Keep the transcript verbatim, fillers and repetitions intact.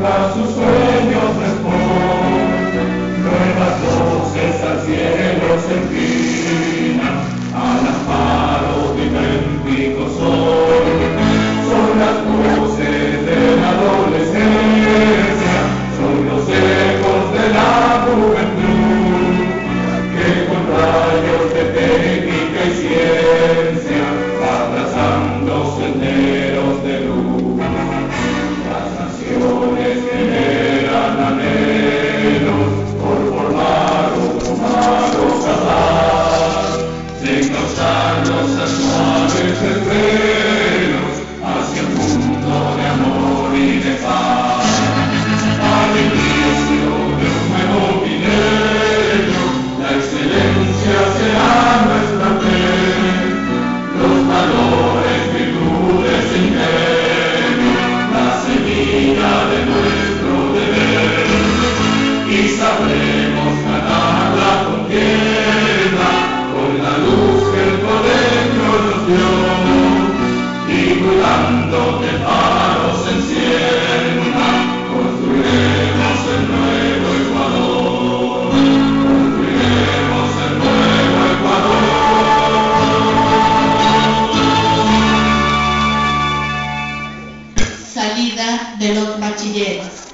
a sus sueños responde. Nuevas voces al cielo se inclinan, al amparo de idéntico sol. Son las voces de la adolescencia, son los ecos de la juventud, que con rayos de técnica y ciencia va trazando senderos de luz. Las naciones generan anhelos por formar un humano capaz de encauzar los actuales desvelos hacia un mundo de amor y de paz. Al inicio de un nuevo milenio, la excelencia será nuestra fe, los valores, virtudes e ingenio, la semilla de nuestro deber, y sabremos ganar la contienda con la luz que el colegio nos dio, y cuidando que el faro se encienda, construiremos el nuevo Ecuador, construiremos el nuevo Ecuador. Salida de los bachilleres.